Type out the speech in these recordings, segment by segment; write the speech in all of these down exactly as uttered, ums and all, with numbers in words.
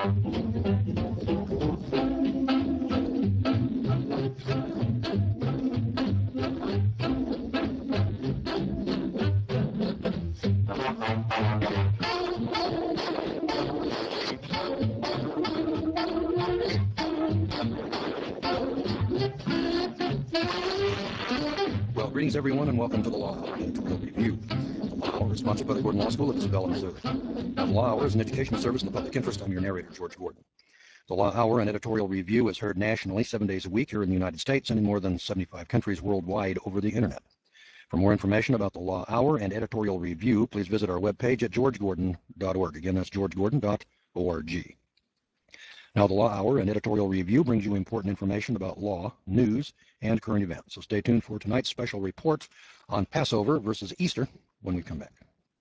Well, greetings everyone, and welcome to the Law Hour Editorial Review. The Law Hour is sponsored by the Gordon Law School of Isabella, Missouri. Now, the Law Hour is an educational service in the public interest. I'm your narrator, George Gordon. The Law Hour and Editorial Review is heard nationally seven days a week here in the United States and in more than seventy-five countries worldwide over the Internet. For more information about the Law Hour and Editorial Review, please visit our webpage at george gordon dot org. Again, that's george gordon dot org. Now, the Law Hour and Editorial Review brings you important information about law, news, and current events. So stay tuned for tonight's special report on Passover versus Easter when we come back.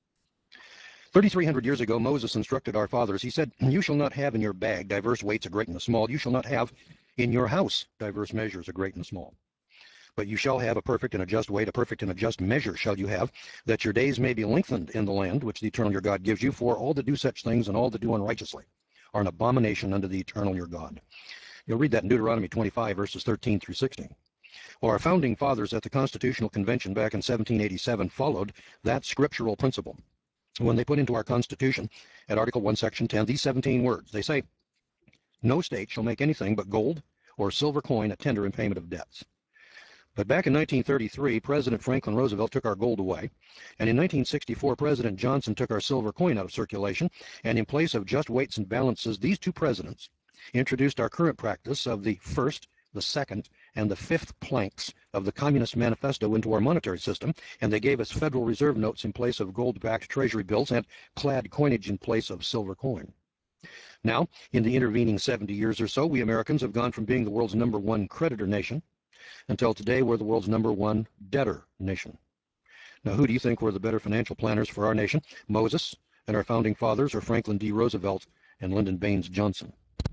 thirty-three hundred years ago, Moses instructed our fathers. He said, "You shall not have in your bag diverse weights, a great and a small. You shall not have in your house diverse measures, a great and a small. But you shall have a perfect and a just weight, a perfect and a just measure shall you have, that your days may be lengthened in the land which the eternal your God gives you. For all that do such things and all that do unrighteously are an abomination unto the eternal your God." You'll read that in Deuteronomy twenty-five, verses thirteen through sixteen. Well, our founding fathers at the Constitutional Convention back in seventeen eighty-seven followed that scriptural principle when they put into our Constitution at Article one, Section ten, these seventeen words. They say, "No state shall make anything but gold or silver coin a tender in payment of debts." But back in nineteen thirty-three, President Franklin Roosevelt took our gold away, and in nineteen sixty-four, President Johnson took our silver coin out of circulation, and in place of just weights and balances, these two presidents introduced our current practice of the first, the second, and the fifth planks of the Communist Manifesto into our monetary system, and they gave us Federal Reserve notes in place of gold-backed Treasury bills and clad coinage in place of silver coin. Now, in the intervening seventy years or so, we Americans have gone from being the world's number one creditor nation until today we're the world's number one debtor nation. Now, who do you think were the better financial planners for our nation, Moses and our founding fathers, or Franklin D. Roosevelt and Lyndon Baines Johnson?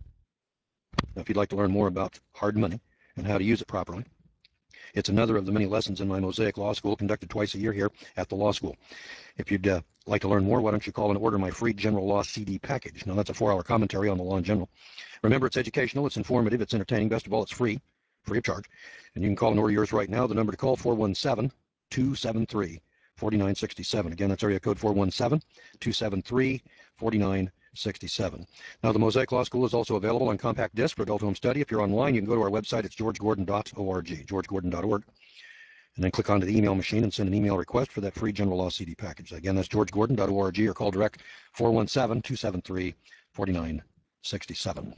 Now, if you'd like to learn more about hard money and how to use it properly, it's another of the many lessons in my Mosaic Law School conducted twice a year here at the law school. If you'd uh, like to learn more, why don't you call and order my free General Law C D package. Now, that's a four-hour commentary on the law in general. Remember, it's educational, it's informative, it's entertaining. Best of all, it's free. Free of charge. And you can call and order yours right now. The number to call, four one seven, two seven three, four nine six seven. Again, that's area code four one seven, two seven three, four nine six seven. Now, the Mosaic Law School is also available on compact disc for adult home study. If you're online, you can go to our website. It's george gordon dot org, george gordon dot org. And then click onto the email machine and send an email request for that free General Law C D package. Again, that's george gordon dot org, or call direct four one seven, two seven three, four nine six seven.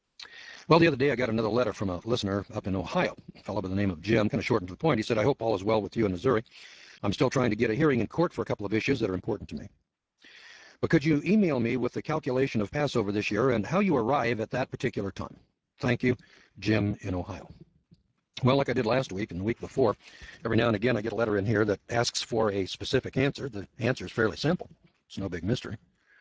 Well, the other day I got another letter from a listener up in Ohio, a fellow by the name of Jim, kind of short and to the point. He said, "I hope all is well with you in Missouri. I'm still trying to get a hearing in court for a couple of issues that are important to me. But could you email me with the calculation of Passover this year and how you arrive at that particular time? Thank you, Jim in Ohio." Well, like I did last week and the week before, every now and again I get a letter in here that asks for a specific answer. The answer is fairly simple. It's no big mystery.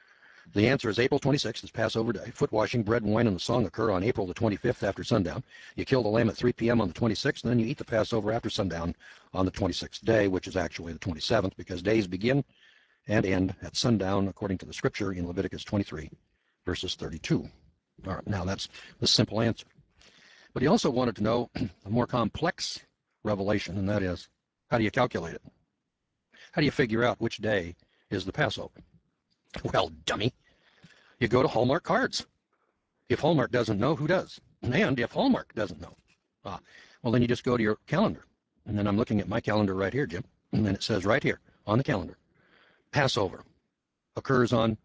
The answer is April twenty-sixth is Passover Day. Foot washing, bread and wine, and the song occur on April the twenty-fifth after sundown. You kill the lamb at three p m on the twenty-sixth, and then you eat the Passover after sundown on the twenty-sixth day, which is actually the twenty-seventh, because days begin and end at sundown according to the scripture in Leviticus twenty-three, verses thirty-two. All right, now that's the simple answer. But he also wanted to know a more complex revelation, and that is, how do you calculate it? How do you figure out which day is the Passover? Well, dummy, you go to Hallmark cards. If Hallmark doesn't know, who does? And if Hallmark doesn't know, ah, well, then you just go to your calendar. And then I'm looking at my calendar right here, Jim. And then it says right here on the calendar, Passover occurs on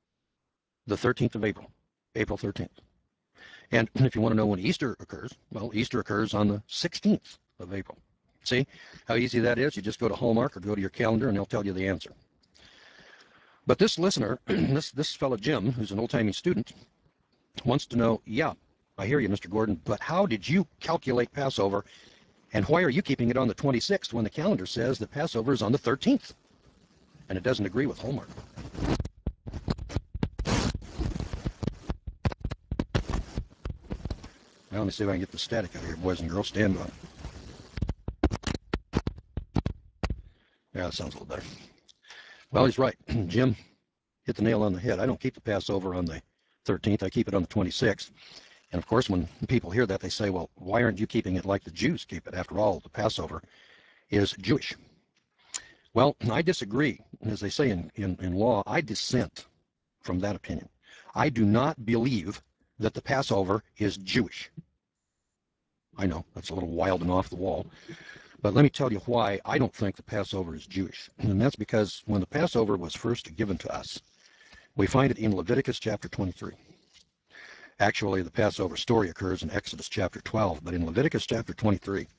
the thirteenth of April, April thirteenth. And if you want to know when Easter occurs, well, Easter occurs on the sixteenth of April. See how easy that is? You just go to Hallmark or go to your calendar and they'll tell you the answer. But this listener, this, this fellow Jim, who's an old-timey student, wants to know, yeah, I hear you, Mister Gordon, but how did you calculate Passover, and why are you keeping it on the twenty-sixth when the calendar says that Passover is on the thirteenth? And it doesn't agree with Hallmark. Now let me see if I can get the static out of here, boys and girls. Stand by. Yeah, that sounds a little better. Well, he's right. Jim hit the nail on the head. I don't keep the Passover on the thirteenth. I keep it on the twenty-sixth. And of course, when people hear that, they say, well, why aren't you keeping it like the Jews keep it? After all, the Passover is Jewish. Well, I disagree. As they say in, in, in law, I dissent from that opinion. I do not believe that the Passover is Jewish. I know, that's a little wild and off the wall. But let me tell you why I don't think the Passover is Jewish. And that's because when the Passover was first given to us, we find it in Leviticus chapter twenty-three. Actually, the Passover story occurs in Exodus chapter twelve, but in Leviticus chapter twenty-three,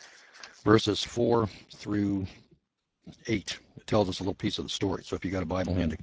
verses four through eight, it tells us a little piece of the story. So if you got a Bible handy,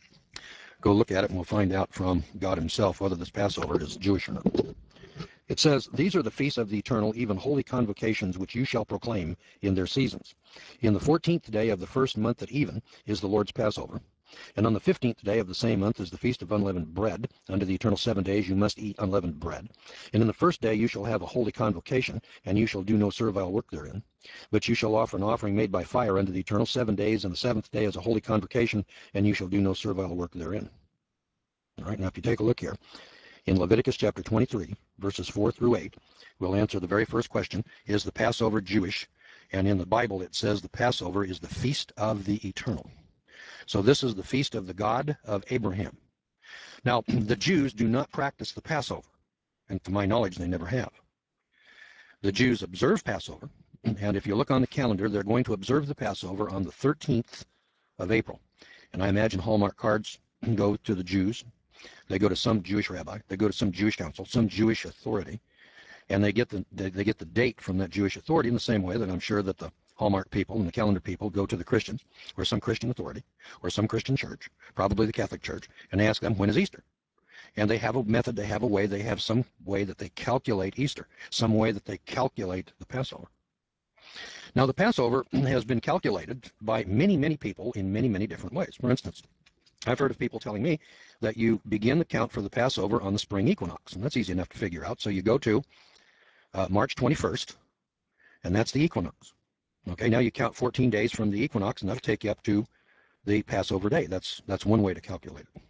go look at it and we'll find out from God himself whether this Passover is Jewish or not. It says, "These are the feasts of the eternal, even holy convocations, which you shall proclaim in their seasons. In the fourteenth day of the first month at even is the Lord's Passover. And on the fifteenth day of the same month is the feast of unleavened bread. Under the eternal seven days you must eat unleavened bread. And in the first day you shall have a holy convocation, and you shall do no servile work therein. But you shall offer an offering made by fire unto the eternal seven days, and the seventh day is a holy convocation, and you shall do no servile work therein." All right, now if you take a look here, in Leviticus chapter twenty-three, verses four through eight, we'll answer the very first question, is the Passover Jewish? And in the Bible it says the Passover is the feast of the eternal. So this is the feast of the God of Abraham. Now, the Jews do not practice the Passover, and to my knowledge they never have. The Jews observe Passover, and if you look on the calendar, they're going to observe the Passover on the thirteenth of April. And I imagine Hallmark cards go to the Jews. They go to some Jewish rabbi, they go to some Jewish council, some Jewish authority, and they get the they, they get the date from that Jewish authority in the same way that I'm sure that the Hallmark people and the calendar people go to the Christians or some Christian authority or some Christian church, probably the Catholic Church, and ask them, when is Easter? And they have a method, they have a way, they have some way that they calculate Easter, some way that they calculate the Passover. Now, the Passover has been calculated by many, many people in many, many different ways. For instance, I've heard of people telling me that you begin the count for the Passover on the spring equinox, and that's easy enough to figure out. So you go to uh, March twenty-first, and that's the equinox. Okay, now you count fourteen days from the equinox, and that'll take you up to the Passover day. That's that's one way to calculate it.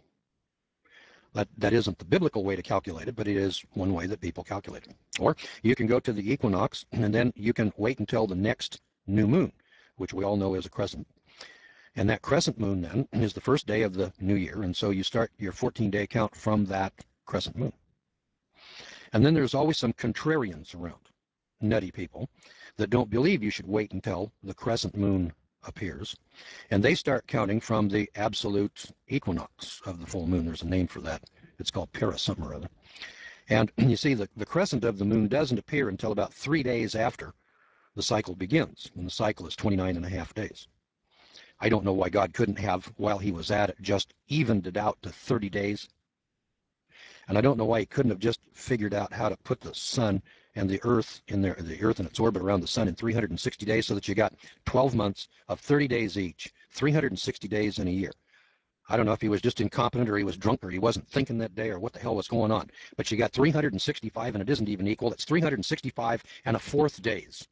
That, that isn't the biblical way to calculate it, but it is one way that people calculate it. Or you can go to the equinox, and then you can wait until the next new moon, which we all know is a crescent. And that crescent moon then is the first day of the new year, and so you start your fourteen-day count from that crescent moon. And then there's always some contrarians around, nutty people, that don't believe you should wait until the crescent moon appears, and they start counting from the absolute equinox of the full moon. There's a name for that. It's called para something or other. And you see, the, the crescent of the moon doesn't appear until about three days after the cycle begins, and the cycle is twenty-nine and a half days. I don't know why God couldn't have, while he was at it, just evened it out to thirty days. And I don't know why he couldn't have just figured out how to put the sun and the earth in there, the earth and its orbit around the sun in three hundred sixty days, so that you got twelve months of thirty days each, three hundred sixty days in a year. I don't know if he was just incompetent or he was drunk or he wasn't thinking that day or what the hell was going on. But you got three hundred sixty-five, and it isn't even equal. It's three hundred sixty-five and a fourth days.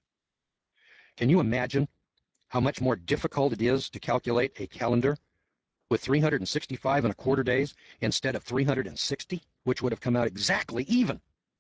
Can you imagine how much more difficult it is to calculate a calendar with three hundred sixty-five and a quarter days instead of three hundred sixty, which would have come out exactly even?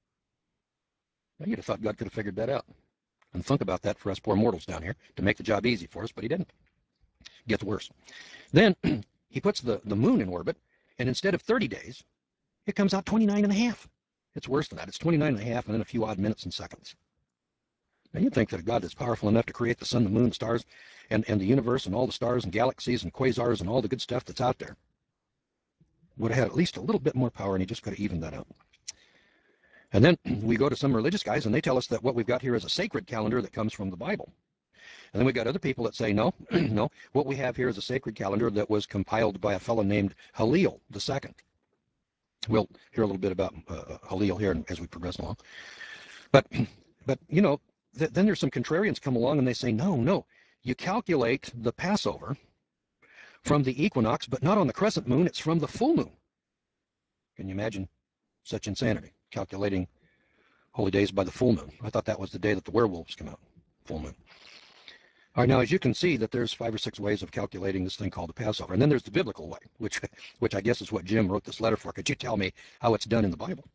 Now, you'd have thought God could have figured that out. And think about that for us poor mortals down here to make the job easy for us, but he didn't. It gets worse. Then he puts the, the moon in orbit, and instead of thirty days, it comes out twenty-nine and a half. It's worse than that. It's twenty-nine and a half and then a few odd minutes and seconds. Now, you'd think that a God that's powerful enough to create the sun, the moon, the stars, and, and the universe, and all the stars and galaxies and quasars and all the good stuff that's out there would have had at least a little bit more power, and he just could have evened that out. And then we go to some religious guys, and they tell us that what we've got here is a sacred calendar that comes from the Bible. And then we got other people that say, no, no, what we have here is a sacred calendar that was compiled by a fellow named Hillel the Second. We'll hear a little bit about uh, Hillel here as we progress along. But, but you know, th then there's some contrarians come along and they say, no, no, you calculate the Passover from the equinox, but not on the crescent moon, it's from the full moon. Can you imagine such insanity, calculating holy days by the full moon? I thought that was the day that the werewolves come out, full moon. All right, now as you can see that there's five or six ways of calculating this thing called the Passover. And then there's the biblical way, which which I guess is what Jim wrote this letter for. Could you tell me how it's done in the Bible?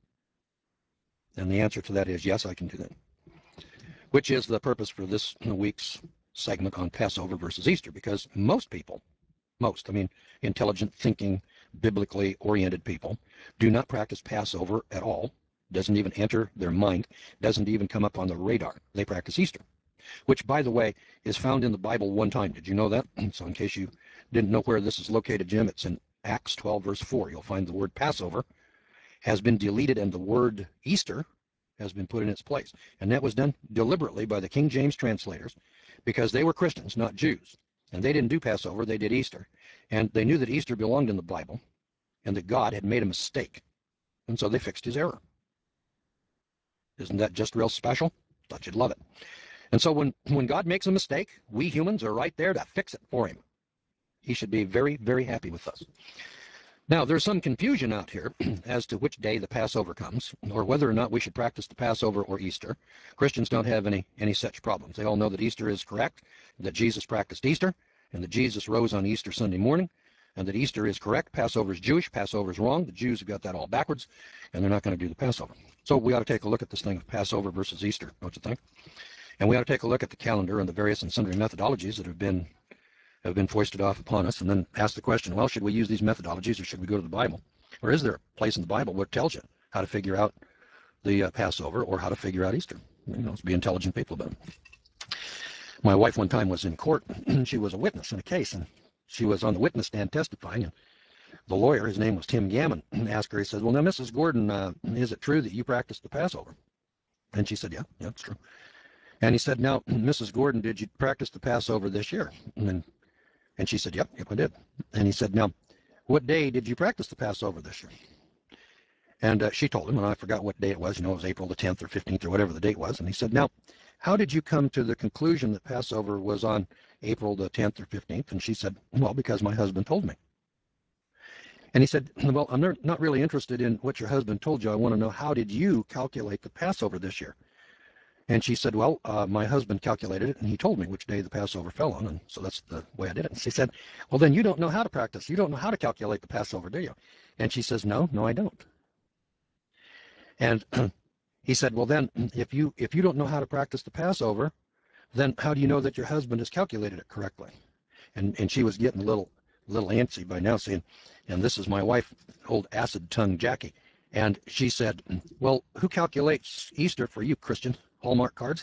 And the answer to that is yes, I can do that. Which is the purpose for this week's segment on Passover versus Easter, because most people, most, I mean intelligent, thinking, biblically oriented people, do not practice Passover at all. Doesn't even enter their mind, doesn't even come up on the radar. They practice Easter, which, by the way, is found in the Bible one time. Did you know that? So in case you didn't know where this is located, Jim, it's in Acts twelve, verse four. You'll find the word Passover has been deleted and the word Easter has been put in its place. And that was done deliberately by the King James translators because they were Christians, not Jews. And they didn't do Passover, they did Easter. And they knew that Easter belonged in the Bible and that God had made a mistake. And so they fixed his error. Isn't that just real special? Thought you'd love it. And so when, when God makes a mistake, we humans are right there to fix it for him. He should be very, very happy with us. Now, there's some confusion out here as to which day the Passover comes, or whether or not we should practice the Passover or Easter. Christians don't have any, any such problems. They all know that Easter is correct, that Jesus practiced Easter, and that Jesus rose on Easter Sunday morning, and that Easter is correct. Passover is Jewish, Passover is wrong. The Jews have got that all backwards, and they're not going to do the Passover. So we ought to take a look at this thing of Passover versus Easter, don't you think? And we ought to take a look at the calendar and the various and sundry methodologies that have been have been foisted off upon us, and then ask the question, well, should we use these methodologies or should we go to the Bible? Or is there a place in the Bible where it tells you how to figure out the uh, Passover or how to figure out Easter? You know, let's be intelligent people about it. My wife one time was in court, and she was a witness in a case, and she was on the witness stand testifying, and the lawyer, his name was Tim Gammon, asked her, he said, well, now, Missus Gordon, uh, is it true that you practiced the Passover? And she said, yeah, yeah, it's true. And he said, now, Missus Gordon, did you practice the Passover this year? And then And she said, yep, yep, I did. And he said, now, what day did you practice the Passover this year? And uh, she told him, and I forgot what day it was. You know, it was April the tenth or fifteenth or whatever the date was. And he said, now, how did you come to the conclusion that Passover was on April the tenth or fifteenth? And she said, well, because my husband told me. And he said, well, I'm not really interested in what your husband told you. I want to know, how did you calculate the Passover this year? And she said, well, uh, my husband calculated it, and he told me which day the Passover fell on, and so that's the way I did it. And she said, well, then you don't know how to practice. You don't know how to calculate the Passover, do you? And she says, no, no, I don't. And he said, well, then if you if you don't know how to practice the Passover, then how do you know that your husband has calculated it correctly? And and she was getting a little little antsy by now, saying, and this is my wife, old acid tongue Jackie. And she said, well, who calculates Easter for you, Christian? Hallmark cards?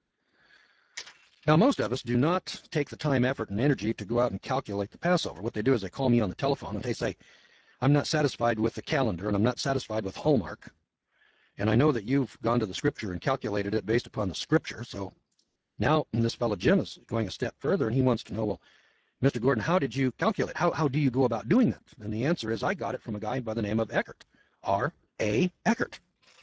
Now, most of us do not take the time, effort, and energy to go out and calculate the Passover. What they do is they call me on the telephone and they say, I'm not satisfied with the calendar and I'm not satisfied with Hallmark. And I know that you've gone to the scripture and calculated it based upon the scripture. So now this fellow Jim is going a step further and he wants to know, well, Mister Gordon, how did you calculate? How, how do you go about doing that? And the answer is, I got it from a guy by the name of Eckert, R A Eckert.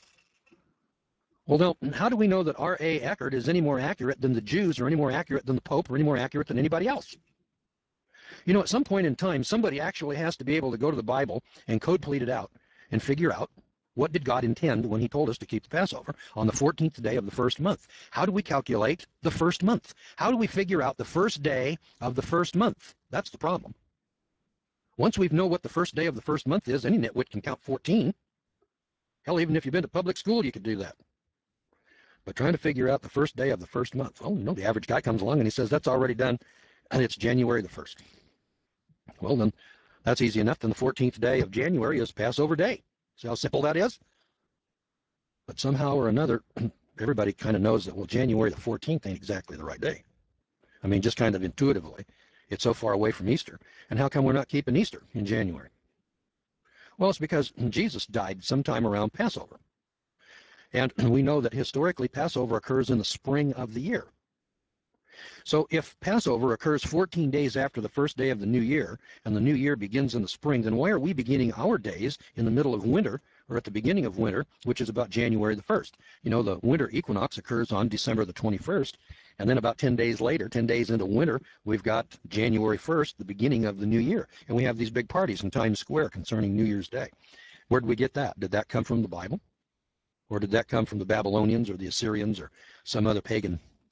Well, now, how do we know that R A Eckert is any more accurate than the Jews or any more accurate than the Pope or any more accurate than anybody else? You know, at some point in time, somebody actually has to be able to go to the Bible and code plead it out and figure out, what did God intend when he told us to keep the Passover on the fourteenth day of the first month? How do we calculate the first month? How do we figure out the first day of the first month? That's the problem. Once we know what the first day of the first month is, any nitwit can count fourteen. Hell, even if you've been to public school, you could do that. But trying to figure out the first day of the first month, oh, you know, the average guy comes along and he says, that's already done, and it's January the first. Well, then that's easy enough. Then the fourteenth day of January is Passover Day. See how simple that is? But somehow or another, everybody kind of knows that, well, January the fourteenth ain't exactly the right day. I mean, just kind of intuitively. It's so far away from Easter. And how come we're not keeping Easter in January? Well, it's because Jesus died sometime around Passover. And we know that historically Passover occurs in the spring of the year. So if Passover occurs fourteen days after the first day of the new year, and the new year begins in the spring, then why are we beginning our days in the middle of winter, or at the beginning of winter, which is about January the first? You know, the winter equinox occurs on December the twenty-first, and then about ten days later, ten days into winter, we've got January first, the beginning of the new year. And we have these big parties in Times Square concerning New Year's Day. Where did we get that? Did that come from the Bible? Or did that come from the Babylonians or the Assyrians or some other pagan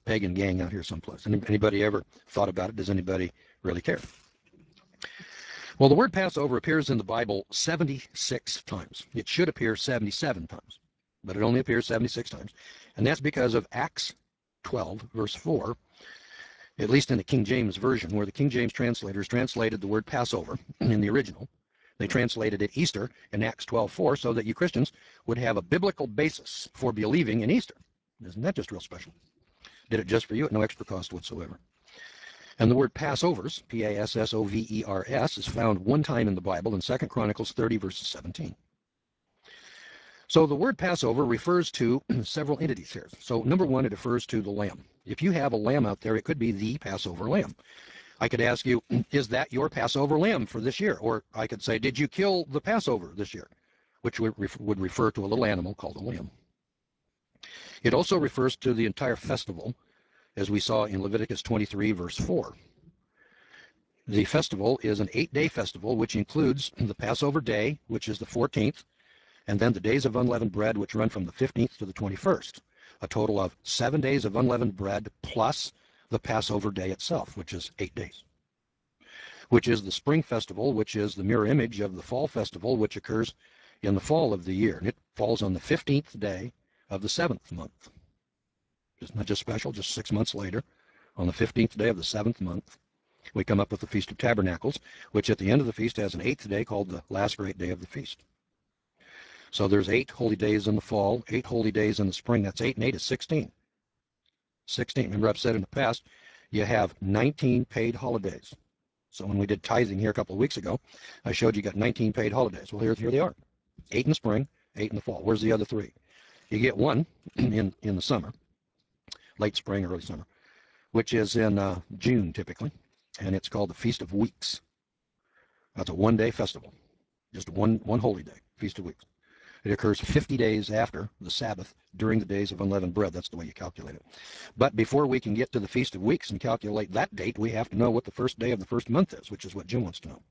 pagan gang out here someplace. Anybody ever thought about it? Does anybody really care? Well, the word Passover appears in the Bible seventy-six times. It should appear seventy-seven times, but it only appears seventy-six times. And that's because of Acts twelve, verse four, at least in the King James Version, where the King James translators translated the word Passover in the original. They translated it Easter in Acts twelve four so that you Christians would have a biblical basis for believing in Easter. Isn't that just real special? Did it just for you at no extra cost whatsoever. And the word Passovers, P A S S O V E R S, is found one time in the Bible in Second Chronicles thirty, verses seventeen. So the word Passover refers to several entities here. So number one, it refers to the lamb. If you have a lamb out there, it could be the Passover lamb. I could ask you, is that your Passover lamb for this year? Or I could say, did you kill the Passover this year? Which would refer to a little animal called a lamb. It also refers to the entire festival, as we saw in Leviticus twenty-three, verse four. The festival is an eight-day festival, which includes the Passover day, which is the fourteenth, and then the days of unleavened bread, which run from the fifteenth to the twenty-first. A total of seven days of unleavened bread plus the Passover day itself, which is eight days. Which is the spring festival, which is the mirror image of the fall festival, which occurs in the fall of the year. And it falls on the fifteenth day of the seventh month. It's not just special, just six months later, on the fifteenth day of the seventh month, we come up with the Feast of Tabernacles, which at the end of the feast has an eighth day called the last great day of the feast. So there's eight holy days in the fall, eight holy days in the spring. That's eight and eight is sixteen. sixteen. Remember I've said in the past, you have nineteen paid holidays. So when we did tithing here a couple of weeks ago, I showed you got nineteen paid holidays. Well, here, here they are. Eight in the spring, eight in the fall. Where's the other three? You get one in, in the summer. Late spring, early summer, which is in uh, June typically, and it's called the Feast of Weeks. That's a one-day festival, just one one holy day, Feast of Weeks. It occurs fifty days after the Sabbath during the days of unleavened bread. That's the way you calculate it. But before we can get to the Feast of Weeks and calculate that date, we have to know what the first day of the first month is, which is what Jim wants to know.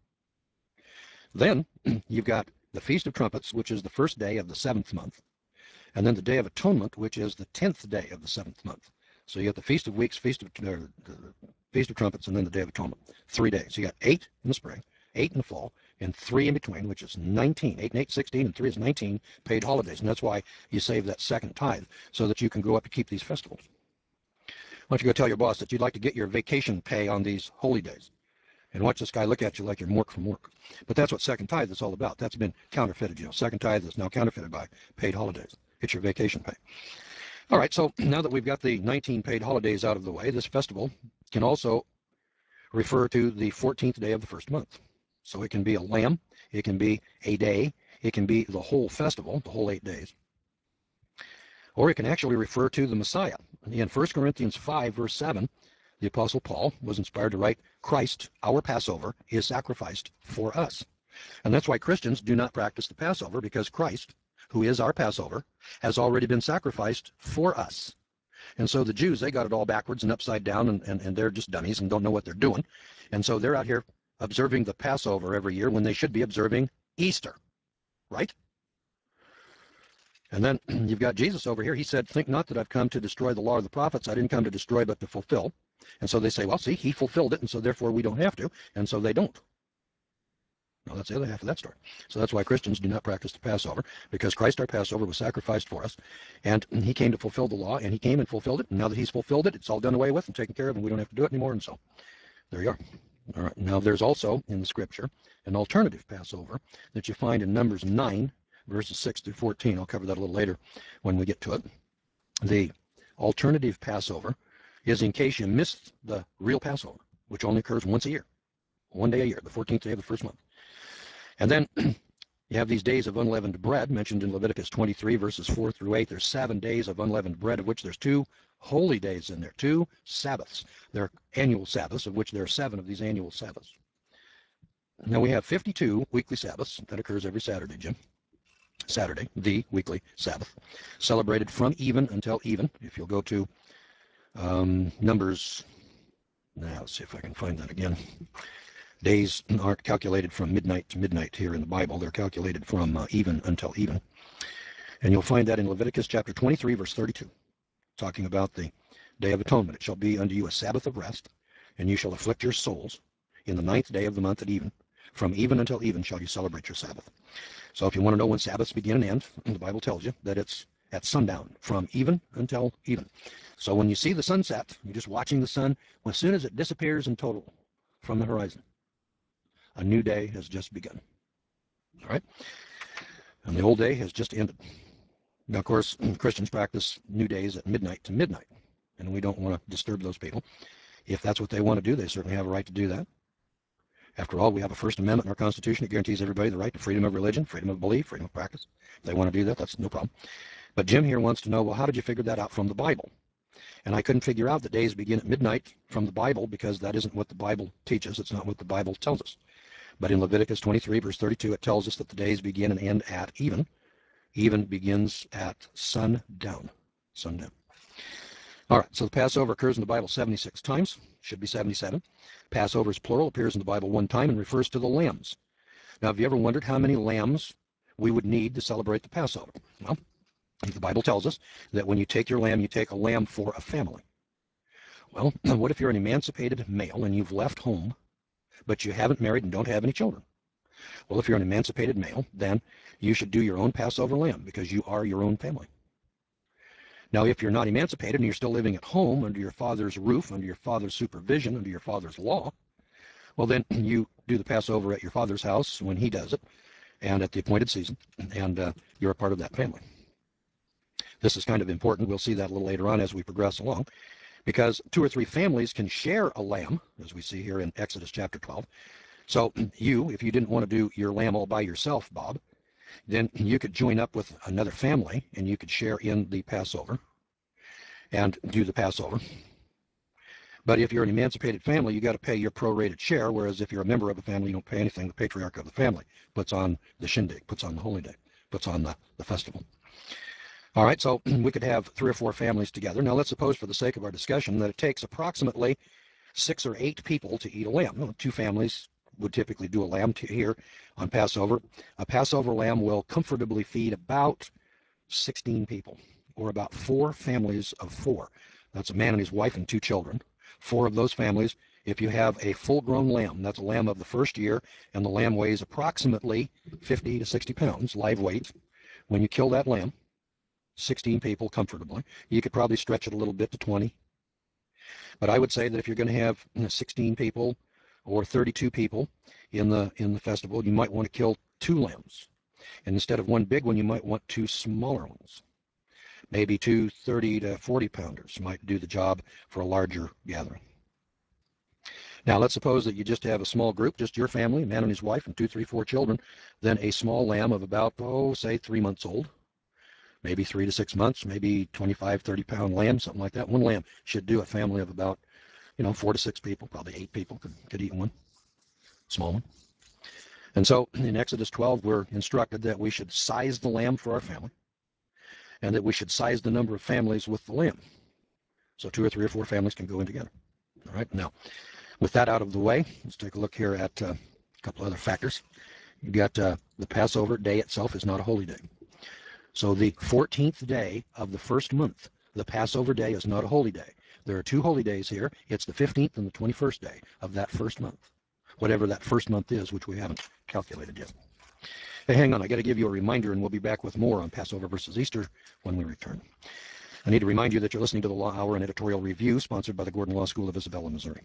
Then you've got the Feast of Trumpets, which is the first day of the seventh month, and then the Day of Atonement, which is the tenth day of the seventh month. So you got the Feast of Weeks, Feast of, uh, Feast of Trumpets, and then the Day of Atonement. Three days. You got eight in the spring, eight in the fall, and three in between, which is nineteen. Eight and eight, sixteen, and three is nineteen paid holidays. And that's why you save that second tithe, so that you can go up and keep these festivals. Why don't you go tell your boss that you'd like to get your vacation pay on these holy days? And watch this guy look at you like you're mork from work. But that's what second tithe is all about. That's been counterfeited. You know, second tithe is now counterfeited by paid holidays. It's your vacation pay. All right, so now that we've got the nineteen paid holidays out of the way, this festival can also refer to the fourteenth day of the first month. So it can be a lamb, it can be a day, it can be the whole festival, the whole eight days. Or it can actually refer to the Messiah. In First Corinthians five, verse seven, the Apostle Paul was inspired to write, Christ, our Passover, is sacrificed for us. And that's why Christians do not practice the Passover, because Christ, who is our Passover, has already been sacrificed for us. And so the Jews, they got it all backwards and upside down, and, and, and they're just dummies and don't know what they're doing. And so they're out here observing the Passover every year when they should be observing Easter, right? And then you've got Jesus over here. He said, think not that I've come to destroy the law of the prophets. I didn't come to destroy, but to fulfill. And so they say, well, see, he fulfilled it, and so therefore we don't have to. And so they don't. No, that's the other half of that story. So that's why Christians do not practice the Passover, because Christ our Passover was sacrificed for us, and he came to fulfill the law, and he came and fulfilled it, and now that he's fulfilled it, it's all done away with and taken care of, and we don't have to do it anymore, and so there you are. All right, now there's also in the Scripture an alternative Passover that you find in Numbers nine, verses six through fourteen. I'll cover that a little later when we get to it. The alternative Passover is in case you missed the real Passover, which only occurs once a year, one day a year, the fourteenth day of the first month. And then you have these days of unleavened bread mentioned in Leviticus twenty-three, verses four through eight. There's seven days of unleavened bread, of which there's two holy days in there, two Sabbaths. They're annual Sabbaths, of which there are seven of these annual Sabbaths. Now we have fifty-two weekly Sabbaths. That occurs every Saturday, Jim. Saturday, the weekly Sabbath, celebrated from even until even. If you'll go to um, Numbers, now let's see if I can find that again. Days aren't calculated from midnight to midnight here in the Bible. They're calculated from uh, even until even. And you'll find that in Leviticus chapter twenty-three, verse thirty-two, talking about the day of atonement. It shall be unto you a Sabbath of rest, and you shall afflict your souls. In the ninth day of the month at even, from even until even shall you celebrate your Sabbath. So if you want to know when Sabbaths begin and end, the Bible tells you that it's at sundown, from even until even. So when you see the sunset, you're just watching the sun. As soon as it disappears in total from the horizon, a new day has just begun. All right? And the old day has just ended. Now, of course, Christians practice new days at midnight to midnight, and we don't want to disturb those people. If that's what they want to do, they certainly have a right to do that. After all, we have a First Amendment in our Constitution that guarantees everybody the right to freedom of religion, freedom of belief, freedom of practice. If they want to do that, that's no problem. But Jim here wants to know, well, how did you figure that out from the Bible? And I couldn't figure out that days begin at midnight from the Bible because that isn't what the Bible teaches. It's not what the Bible tells us. But in Leviticus twenty-three, verse thirty-two, it tells us that the days begin and end at even. Even begins at sundown. Sundown. All right, so the Passover occurs in the Bible seventy-six times. Should be seventy-seven. Passover is plural, appears in the Bible one time, and refers to the lambs. Now, have you ever wondered how many lambs we would need to celebrate the Passover? Well, the Bible tells us that when you take your lamb, you take a lamb for a family. Well, what if you're an emancipated male and you've left home, but you haven't married and don't have any children? Well, if you're an emancipated male, then you should do your own Passover lamb because you are your own family. Now, if you're not emancipated and you're still living at home under your father's roof, under your father's supervision, under your father's law, well, then you do the Passover at your father's house when he does it and at the appointed season, and uh, you're a part of that family. This is kind of important. We'll see that a little later on as we progress along, because two or three families can share a lamb, as we see here in Exodus chapter twelve. So you, if you didn't want to do your lamb all by yourself, Bob, then you could join up with another family and you could share in the Passover and do the Passover. But if you're an emancipated family, you got to pay your prorated share, whereas if you're a member of a family, you don't pay anything. The patriarch of the family puts on the shindig, puts on the holy day, puts on the, the festival. All right, so we could have three or four families together. Now let's suppose, for the sake of our discussion, that it takes approximately six or eight people to eat a lamb. Well, two families would typically do a lamb here on Passover. A Passover lamb will comfortably feed about sixteen people, or about four families of four. That's a man and his wife and two children. Four of those families, if you have a full-grown lamb, that's a lamb of the first year, and the lamb weighs approximately fifty to sixty pounds, live weight. When you kill that lamb, sixteen people comfortably. You could probably stretch it a little bit to twenty. But I would say that if you're going to have you know, sixteen people or thirty-two people in the in the festival, you might want to kill two lambs. And instead of one big one, you might want two smaller ones. Maybe two thirty to forty pounders might do the job for a larger gathering. Now, let's suppose that you just have a small group, just your family, a man and his wife, and two, three, four children, then a small lamb of about, oh, say three months old, maybe three to six months, maybe twenty-five, thirty pound lamb, something like that. One lamb should do a family of about, you know, four to six people, probably eight people could, could eat one, small one. And so in Exodus twelve, we're instructed that we should size the lamb for our family, and that we should size the number of families with the lamb. So two or three or four families can go in together. All right, now, with that out of the way, let's take a look here at uh, a couple other factors. You've got uh, the Passover day itself is not a holy day. So the fourteenth day of the first month, the Passover day, is not a holy day. There are two holy days here. It's the fifteenth and the twenty-first day of that first month, whatever that first month is, which we haven't calculated yet. Hey, hang on, I got to give you a reminder, and we'll be back with more on Passover versus Easter when we return. I need to remind you that you're listening to the Law Hour, an editorial review sponsored by the Gordon Law School of Isabella, Missouri.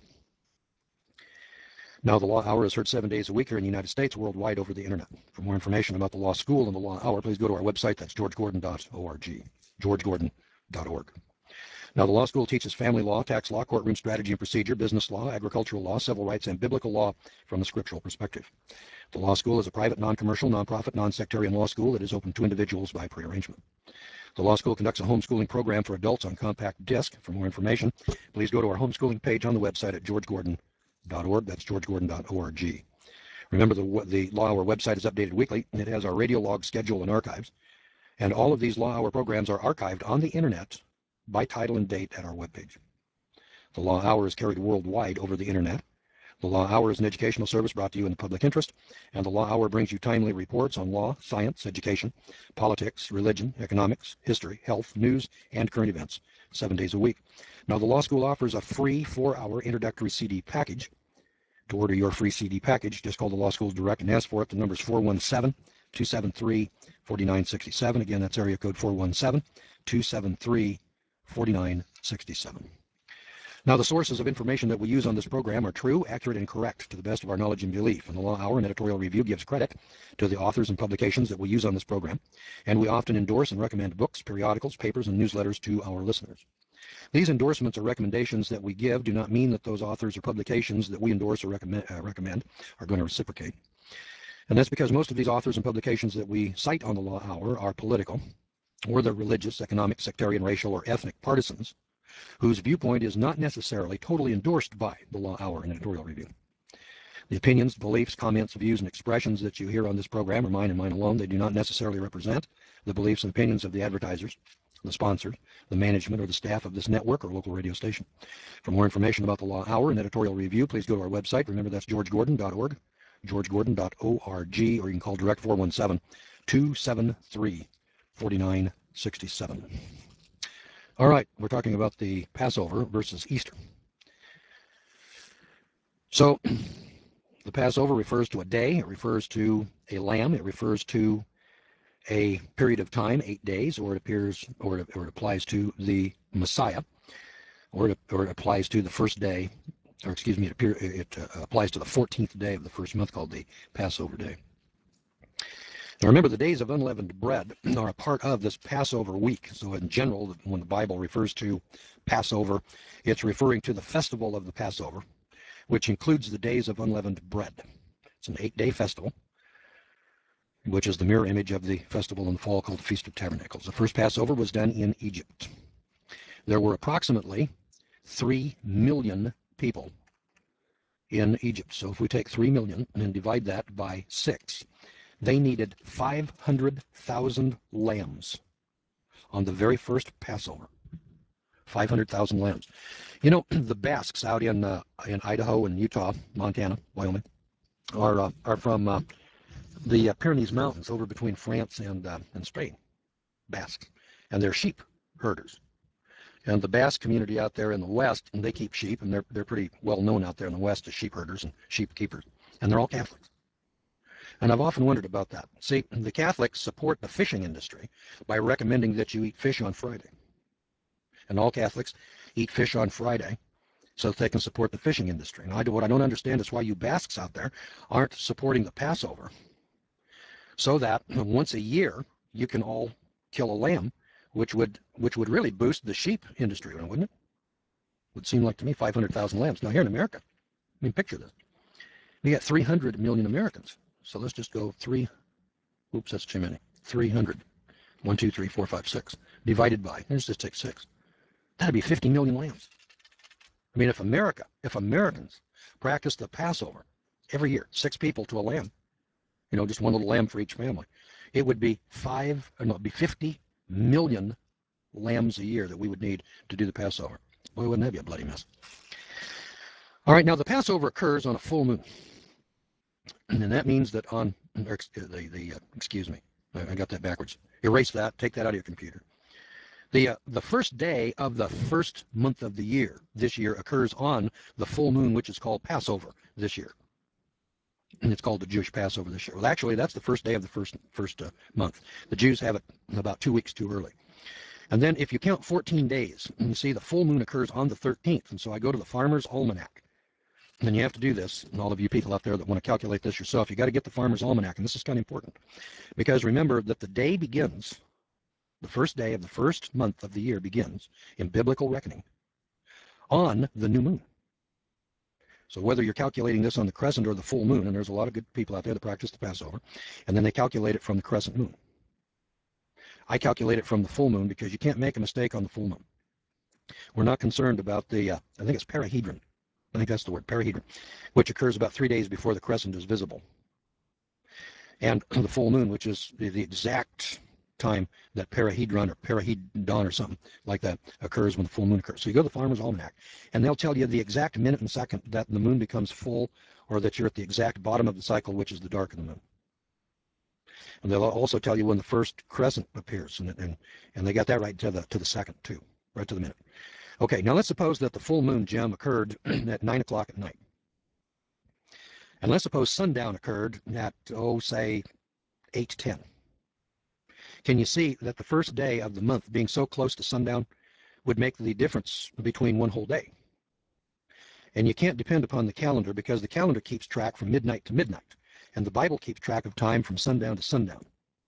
Now, the Law Hour is heard seven days a week here in the United States, worldwide over the internet. For more information about the Law School and the Law Hour, please go to our website. That's george gordon dot org. george gordon dot org. Now, the Law School teaches family law, tax law, courtroom strategy and procedure, business law, agricultural law, civil rights, and biblical law from a scriptural perspective. The Law School is a private, non-commercial, non-profit, non-sectarian law school that is open to individuals by prearrangement. The Law School conducts a homeschooling program for adults on compact disc. For more information, please go to our homeschooling page on the website at george gordon dot org. That's george gordon dot org. Remember, the, the Law Hour website is updated weekly. It has our radio log schedule and archives. And all of these Law Hour programs are archived on the internet by title and date at our webpage. The Law Hour is carried worldwide over the internet. The Law Hour is an educational service brought to you in the public interest, and the Law Hour brings you timely reports on law, science, education, politics, religion, economics, history, health, news, and current events, seven days a week. Now, the law school offers a free four-hour introductory C D package. To order your free C D package, just call the law school's direct and ask for it. The number is four one seven, two seven three, four nine six seven. Again, that's area code four one seven, two seven three, four nine six seven. Now, the sources of information that we use on this program are true, accurate, and correct to the best of our knowledge and belief. And the Law Hour and Editorial Review gives credit to the authors and publications that we use on this program, and we often endorse and recommend books, periodicals, papers, and newsletters to our listeners. These endorsements or recommendations that we give do not mean that those authors or publications that we endorse or recommend, uh, recommend are going to reciprocate. And that's because most of these authors and publications that we cite on the Law Hour are political, or they're religious, economic, sectarian, racial, or ethnic partisans, whose viewpoint is not necessarily totally endorsed by the Law Hour and Editorial Review. The opinions, beliefs, comments, views, and expressions that you hear on this program are mine and mine alone. They do not necessarily represent the beliefs and opinions of the advertisers, the sponsors, the management, or the staff of this network or local radio station. For more information about the Law Hour and Editorial Review, please go to our website. Remember, that's george gordon dot org, george gordon dot org, or you can call direct four one seven, two seven three, four nine six seven. All right, we're talking about the Passover versus Easter. So, the Passover refers to a day, it refers to a lamb, it refers to a period of time, eight days, or it appears, or it, or it applies to the Messiah, or it, or it applies to the first day, or excuse me, it, appear, it uh, applies to the fourteenth day of the first month, called the Passover day. Now remember, the days of unleavened bread are a part of this Passover week. So in general, when the Bible refers to Passover, it's referring to the festival of the Passover, which includes the days of unleavened bread. It's an eight-day festival, which is the mirror image of the festival in the fall called the Feast of Tabernacles. The first Passover was done in Egypt. There were approximately three million people in Egypt. So if we take three million and divide that by six, they needed five hundred thousand lambs on the very first Passover. five hundred thousand lambs. You know, the Basques out in uh, in Idaho and Utah, Montana, Wyoming, are uh, are from uh, the uh, Pyrenees Mountains over between France and uh, and Spain. Basques, and they're sheep herders. And the Basque community out there in the West, and they keep sheep, and they're they're pretty well known out there in the West as sheep herders and sheep keepers, and they're all Catholics. And I've often wondered about that. See, the Catholics support the fishing industry by recommending that you eat fish on Friday. And all Catholics eat fish on Friday so that they can support the fishing industry. And I, what I don't understand is why you Basques out there aren't supporting the Passover, so that once a year you can all kill a lamb, which would which would really boost the sheep industry, wouldn't it? Would seem like to me five hundred thousand lambs. Now here in America, I mean, picture this. We got three hundred million Americans. So let's just go three, oops, that's too many, three hundred. One, two, three, four, five, six, divided by, let's just take six. That'd be fifty million lambs. I mean, if America, if Americans practice the Passover every year, six people to a lamb, you know, just one little lamb for each family, it would be five, or no, it'd be fifty million lambs a year that we would need to do the Passover. Boy, wouldn't that be a bloody mess. All right, now the Passover occurs on a full moon. And that means that on, or, the, the uh, excuse me, I, I got that backwards. Erase that, take that out of your computer. The, uh, the first day of the first month of the year this year occurs on the full moon, which is called Passover this year. And it's called the Jewish Passover this year. Well, actually, that's the first day of the first, first uh, month. The Jews have it about two weeks too early. And then if you count fourteen days, you see the full moon occurs on the thirteenth. And so I go to the Farmer's Almanac. And you have to do this, and all of you people out there that want to calculate this yourself, you got to get the Farmer's Almanac, and this is kind of important. Because remember that the day begins, the first day of the first month of the year begins, in biblical reckoning, on the new moon. So whether you're calculating this on the crescent or the full moon, and there's a lot of good people out there that practice the Passover, and then they calculate it from the crescent moon. I calculate it from the full moon because you can't make a mistake on the full moon. We're not concerned about the, uh, I think it's perihedron. I think that's the word, perihedron, which occurs about three days before the crescent is visible. And the full moon, which is the exact time that perihedron or perihedon or something like that occurs when the full moon occurs. So you go to the Farmer's Almanac, and they'll tell you the exact minute and second that the moon becomes full, or that you're at the exact bottom of the cycle, which is the dark of the moon. And they'll also tell you when the first crescent appears, and and, and they got that right to the to the second too, right to the minute. Okay, now let's suppose that the full moon, Jim, occurred at nine o'clock at night. And let's suppose sundown occurred at, oh, say, eight ten. Can you see that the first day of the month being so close to sundown would make the difference between one whole day? And you can't depend upon the calendar, because the calendar keeps track from midnight to midnight, and the Bible keeps track of time from sundown to sundown.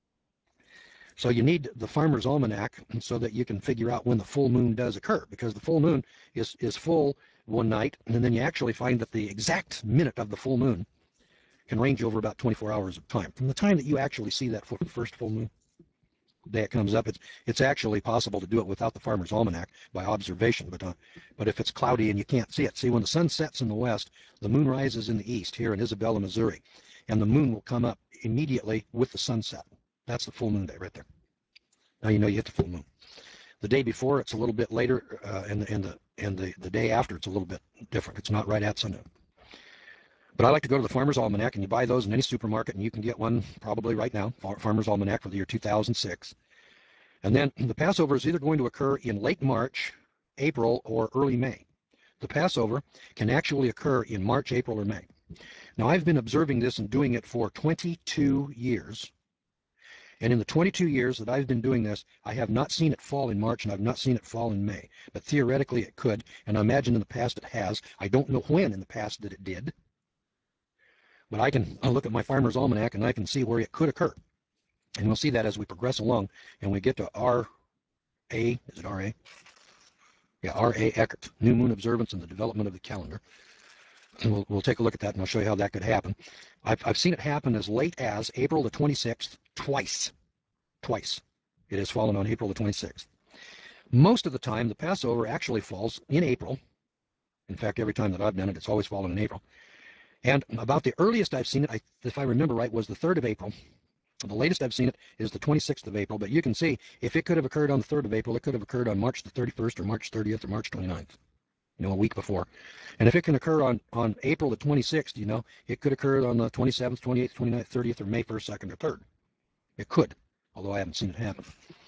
So you need the Farmer's Almanac so that you can figure out when the full moon does occur, because the full moon is, is full one night, and then you actually find that the exact minute of the full moon can range over about twenty-four hours of time. From the time that you actually see that first full moon, the day it comes up, it's, it's actually possible to do it without the Farmer's Almanac by observation, but, uh, but if it's cloudy and you can't see it, see, when the sun sets in the west, the moon rises in the east here in Isabella, Missouri, and the moon will come up immediately with the sunset. That's the full moon day right there. Now you know you hit the full moon. The day before, it's a little bit later, uh, and, and, the, and the, the day after, it's a little bit different. It's not right at sundown. But I like to go to the Farmer's Almanac, and you buy those in any supermarket, and you can get one probably right now, Farmer's Almanac for the year two thousand six. And then the Passover is either going to occur in late March, April, or early May. The Passover can actually occur in March, April, or May. Now, I've been observing this and doing it for twenty-two years. And in the twenty-two years that I've been doing this, I have not seen it fall in March, and I've not seen it fall in May. But theoretically it could, and I imagine in the past it has. I don't know when in the past that it did. But I can look at my Farmer's Almanac, and I can see where it could occur. And we'll see that as we progress along, and we get to R A, is it R A? Yeah, R A Eckert, New Moon Observance and the Development of the Calendar. And we'll, we'll take a look at that, and I'll show you how that could happen. I've, I've seen it happen as late as April the twenty-sixth, twice. Twice. It has fallen on April the twenty-sixth. Most of the time, the Passover actually falls in April. In fact, every time that I've done it, it's always fallen in April. And about the earliest I've seen it, I, if I remember right, was the third of April. The latest I've seen it is the twenty-sixth of April, but you can see if it could have occurred on the third of April, it could have occurred on March the thirty-first or March thirtieth or March twenty-ninth, you know, a week before. And if it can occur on, on April the twenty-sixth, you know, it could occur on the twenty-seventh, twenty-eighth, twenty-ninth, thirtieth, or May first, second, or third. It could, although I haven't seen it happen.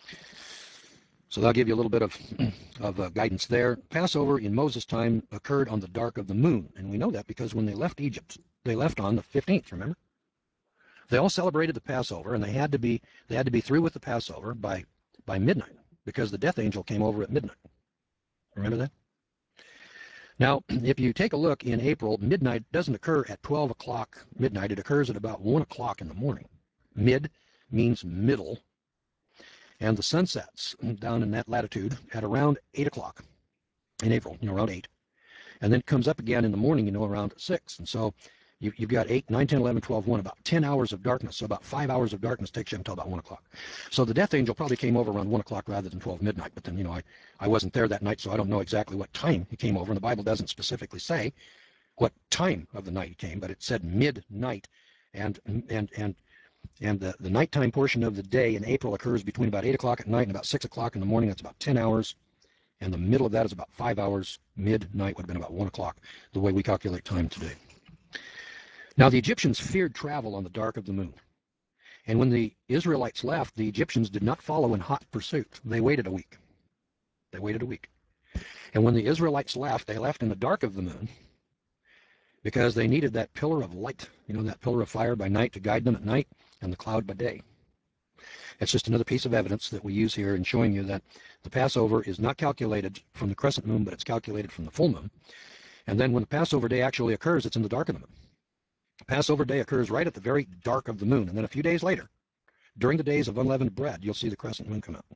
So that'll give you a little bit of, of uh, guidance there. Passover in Moses' time occurred on the dark of the moon, and we know that because when they left Egypt, they left on the fifteenth, remember? They all celebrated the Passover, and they had to be they had to be through with the Passover by by midnight, because the death angel came over at midnight. Remember that? Now, if you take a look in April, midnight doesn't occur at twelve o'clock midnight. It occurs at about one o'clock in the morning. Mid means middle, and the sun sets down in that latitude at around eight o'clock in April, you know, around eight, and then it comes up again in the morning, you know, around six. And so you, you've got eight, nine, ten, eleven, twelve, one, about ten hours of darkness. So about five hours of darkness takes you until about one o'clock. So the death angel probably came over around one o'clock rather than twelve midnight. But then, you know, I, I wasn't there that night, so I don't know exactly what time he came over. And the Bible doesn't specifically say what time of the night he came, but it said midnight. And, and, and, and the, the nighttime portion of the day in April occurs between about eight o'clock at night and about six o'clock in the morning. That's about ten hours. And the middle of that is about five hours. Midnight would have been about one o'clock, the way we calculate time today. Now, the Egyptians feared travel on the dark of the moon. And when the Israelites left, the Egyptians did not follow in hot pursuit. They waited a week. They waited a week. And when the Israelites left, they left in the dark of the moon because they needed that pillar of light, you know, that pillar of fire by night to guide them at night, and the cloud by day. It's just another piece of evidence that we use here in showing you that the Passover is not calculated from the crescent moon, but it's calculated from the full moon. And then when the Passover day actually occurs, it's in the dark of the moon. Passover day occurs right at the very dark of the moon, and then a few days later, during the days of unleavened bread, you'll see the crescent moon come out.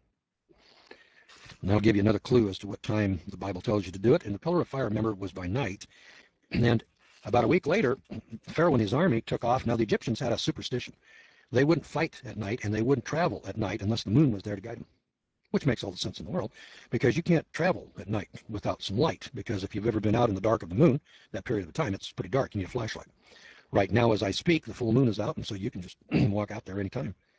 And that'll give you another clue as to what time the Bible tells you to do it. And the pillar of fire, remember, was by night. And about a week later, Pharaoh and his army took off. Now, the Egyptians had a superstition. They wouldn't fight at night, and they wouldn't travel at night unless the moon was there to guide them, which makes all the sense in the world, because you can't travel at night without some light, because if you've ever been out in the dark of the moon, that period of time, it's pretty dark. You need a flashlight. Right now, as I speak, the full moon is out, and so you can just walk out there anytime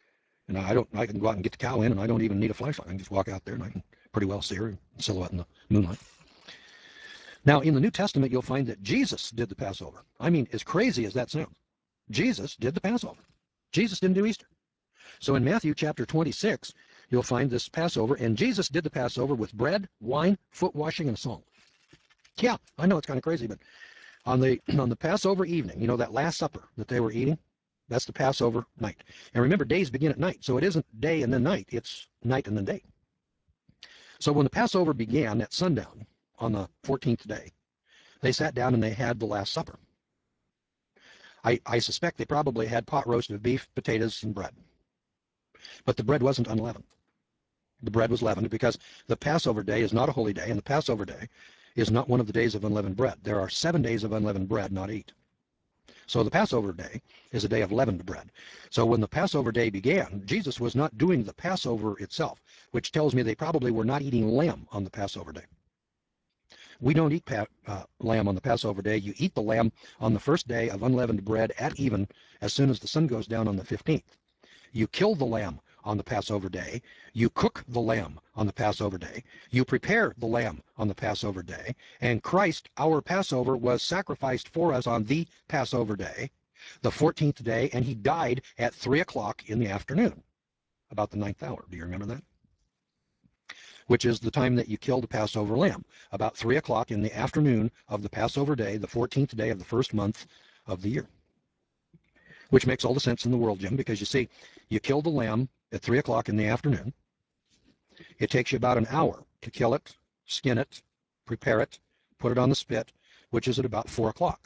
And I don't, I can go out and get the cow in, and I don't even need a flashlight. I can just walk out there, and I can pretty well see her in silhouette in the moonlight. Now, in the New Testament, you'll find that Jesus did the Passover. I mean, as crazy as that sounds, Jesus did the Passover. Jesus didn't do Easter. So in Matthew chapter twenty-six, you'll find this Passover, and Jesus did the Passover with bread, wine, foot washing, and a song. Yeah, I know it's kind of crazy, but on the on the Passover evening, you know, that Last Supper that they were eating, that's the Passover night. And remember, days begin at night, so it isn't day and then night, it's night and then day. So when the Passover began at sundown on the fourteenth day, they sat down and they had the Last Supper. I, I suspect they probably had pot roast of beef, potatoes, and bread. But the bread wasn't unleavened. The bread was leavened because the Passover day is not a holy day, and the Passover day is not one of the days of unleavened bread. There are seven days of unleavened bread, not eight. So the Passover day is a day of leavened bread. So when the Passover day began, Jesus was not doing the Passover itself, which tells me they probably were not eating lamb on the Passover day. We don't eat pa- uh, lamb on the Passover day. You eat the lamb on the first day of unleavened bread at even as soon as the sun goes down on the fifteenth. You kill the lamb on the Passover day. You cook the lamb on the Passover day. You prepare the lamb on the Passover day. And Christ, our Passover, was sacrificed for us on the Passover day, the fourteenth day, and he died at three o'clock in the afternoon, about the ninth hour. Do you remember that? Which is the time that you kill the Passover lamb, about three o'clock in the afternoon of the Passover day, the fourteenth day of the first month of the year. Which makes all the sense in the world, Jim, because you see, you kill the lamb at three o'clock in the afternoon. It takes you about an hour to kill it, skin it, prepare it, put it on the spit, which is at about four o'clock.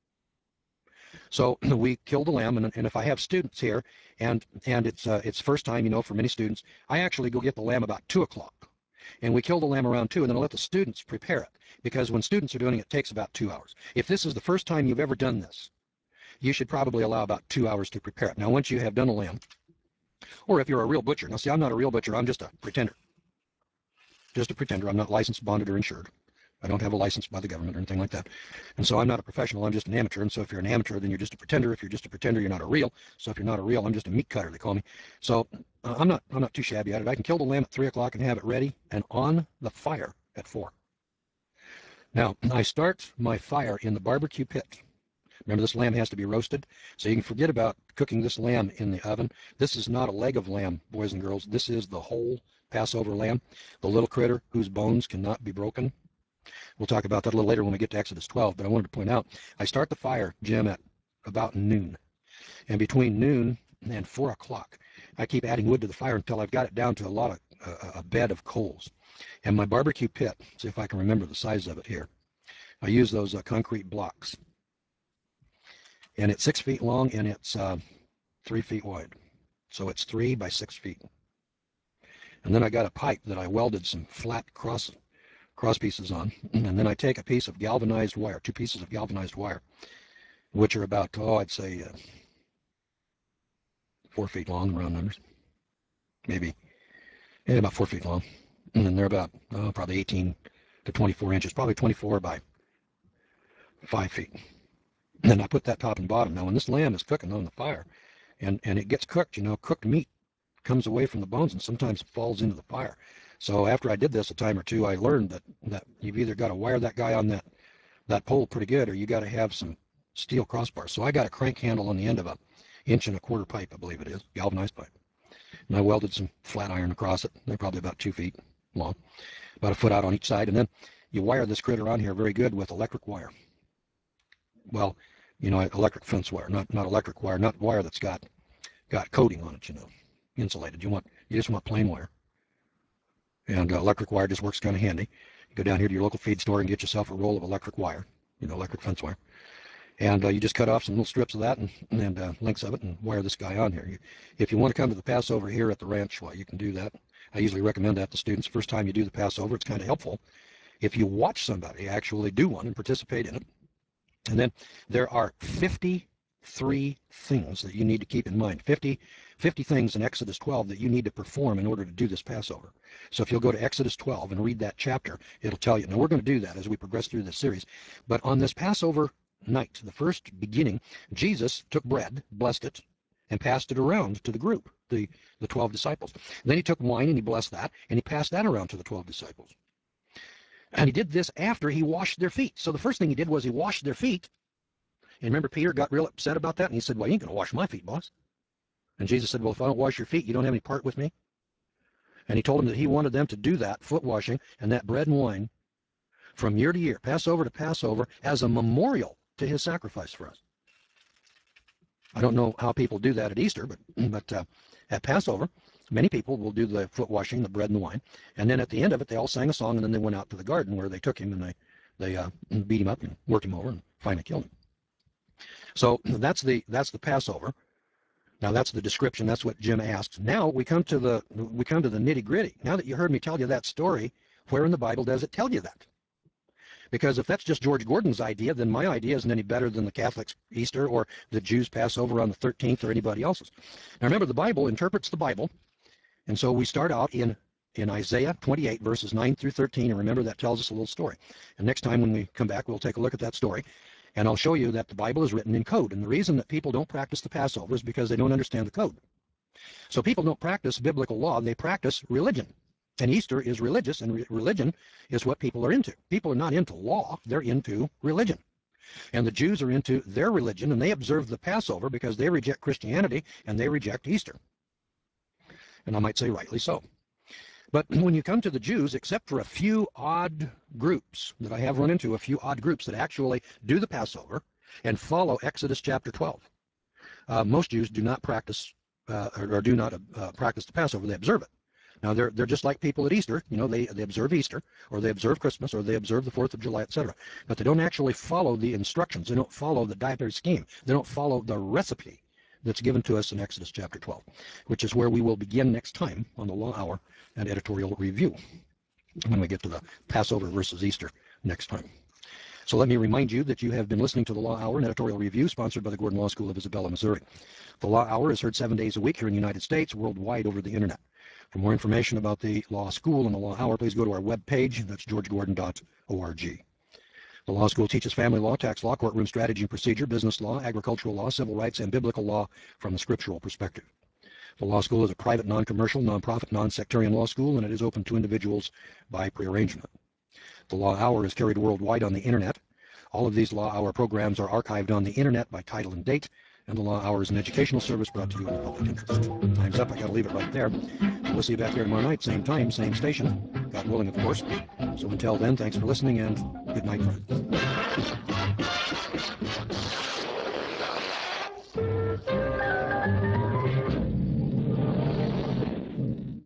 So we kill the lamb, and, and if I have students here, and and it's uh, it's first time, you know, for many students, I actually go get the lamb about two o'clock, and we kill the lamb around two, and then I let the students prepare it, because when students are doing it, it takes about two hours. If this is the first time you've ever done this, you should probably allow about two hours to prepare it. Now, once you have done a lamb, or if you're a real butcher, now see, I'm not a real butcher, I'm just a pretender. Just a pretender. I'm not licensed, bonded, or insured. I don't have a license by the government or anything like that. And so I'm not a professional, I'm just an amateur. And so if you're an amateur, then you're just a pretender. If you're just a pretender, you're not a real. So if you're not a real, I'm just a meat cutter, they call me. So uh, I'm not I'm not too shabby at it. I can kill the lamb at three o'clock and have it ready and on the fire at four. Now, I start my fire in the barbecue pit. Remember, this lamb has to be roasted, so you can forget about cooking this lamb in the oven. This is not a leg of lamb, boys and girls. This is the whole Passover lamb, the little critter whose bones cannot be broken. We'll talk about that a little later when we get to Exodus twelve, but I wanted to point out, I start the fire, Jim, at about noon. And between noon and four o'clock, I keep adding wood to the fire until I've got it down to a lot of, uh, a bed of coals. And my barbecue pit, see if I can remember the size of it here. I use those uh, concrete blocks. And it's six feet long and it's uh, three feet wide. So it's three by six feet. And then I got a pipe that I welded some flat cross cross pieces on. And then I take a piece of galvanized wire, two pieces of galvanized wire, which are about, oh, I'd say uh, four feet long, round numbers. Maybe yeah, about four feet long. And then they're about, oh, probably eighteen to twenty-four inches, probably twenty-four by five feet. And then I put that top and bottom. Now, when this lamb is cooking on the fire, and, and it gets cooked, you know, cooked meat comes away from the bones and sometimes falls into the fire. So after I did this a time or two, I learned that, that you've either got to wire that guy on that, that pole pretty good, or you got to have some steel crossbars. So I got a crank handle on the end of a inch and a quarter pipe, I believe it is, galvanized pipe. And I welded some flat iron across it. They're probably about two feet long, about a foot out on each side. And then you wire this critter on here very good with electric wire. Well, you know, electric fence wire, not not electric wire, not wire that's got got coating on it, you know, insulated. You want you just want plain wire. And uh, electric wire just works kind of handy. You go down here to your local feed store and get yourself a roll of electric wire, you know, electric fence wire. And uh, you just cut off some little strips of that and, and uh, lengths of it and wire this guy on here. You, if you want to come to the Passover here at the ranch, well, you can do that. I usually recommend that to students. First time you do the Passover, it's kind of helpful if you watch somebody actually do one and participate in it. And then there are fifty-three things that you need to keep in mind. fifty, fifty things in Exodus twelve that you need to perform in order to do this Passover. So if you'll go to Exodus twelve and read that chapter, it'll tell you. Now, we're going to do that as we progress through this series. But on this Passover night, the first beginning, Jesus took bread, blessed it, and passed it around to the group. the, the twelve disciples. Then he took wine and he blessed that, and he passed that around to the twelve disciples. And he did this after he washed their feet. So the first thing he did was he washed their feet. And remember, Peter got real upset about that, and he said, well, you ain't going to wash my feet, boss. And Jesus said, well, if I don't wash your feet, you don't have any part with me. And he told them that he wanted them to do that, foot washing, and that bread and wine from year to year, Passover to Passover, as a memorial to his sacrifice for us. I don't know how people do that at Easter, but, but uh, at Passover, many people will do the foot washing, the bread and the wine, and then at the end of it, they all sang a song, and then they went out to the garden where they took him, and they, they uh, beat him up and worked him over and finally killed him. So that's the, that's the Passover. Now that's the description. That's what Jim asked. Now we come to the we come to the nitty gritty. Now that you heard me tell you that story, where in the Bible does it tell you that? Because if that's just George Gordon's idea, then my idea isn't any better than the Catholics' Easter or the Jews' Passover on the thirteenth or anybody else's. Now remember, the Bible interprets the Bible, and so we start out in in Isaiah twenty-eight verses nine through thirteen, and remember that tells us a little story. And next time when we come back, we'll take a look at that story. And I'll show you that the Bible is written in code. And the reason that people don't practice the Passover is because they don't understand the code. So people don't practice biblical law, they practice religion. And Easter is religious, and re religion is what people are into. People are not into law, they're into religion. And the Jews are into their religion, and they observe the Passover because they reject Christianity and they reject Easter. And I might say rightly so. But when you come to the Jews, except for a few odd groups that I have run into, a few odd groups that actually do the Passover and follow Exodus chapter twelve, uh, most Jews do not practice uh, or, or do not uh, practice the Passover. They observe it. Now they're they're just like people at Easter. You know, they they observe Easter, or they observe Christmas, or they observe the Fourth of July, et cetera. But they don't actually follow the instructions. They don't follow the dietary scheme. They don't follow the recipe that's given to us in Exodus chapter twelve, which is where we will begin next time on the Law Hour and Editorial Review when we get to the Passover versus Easter next time. So let me remind you that you have been listening to the Law Hour and Editorial Review, sponsored by the Gordon Law School of Isabella, Missouri. The Law Hour is heard seven days a week here in the United States, worldwide over the internet. For more information about the Law School and the Law Hour, please go to our webpage. That's george gordon dot org. The Law School teaches family law, tax law, courtroom strategy and procedure, business law, agricultural law, civil rights, and biblical law from the scriptural perspective. The Law School is a private, non-commercial, non-profit, non-sectarian law school, and it is open to individuals by prearrangement. The Law Hour is carried worldwide on the internet. All of these Law Hour programs are archived on the internet by title and date, and the Law Hour is an educational service brought to you in the public interest. Time's up. I got to leave it right there. We'll see you back here tomorrow night, same time, same station, God willing, of course. So until then, thanks for listening, and good night, friends.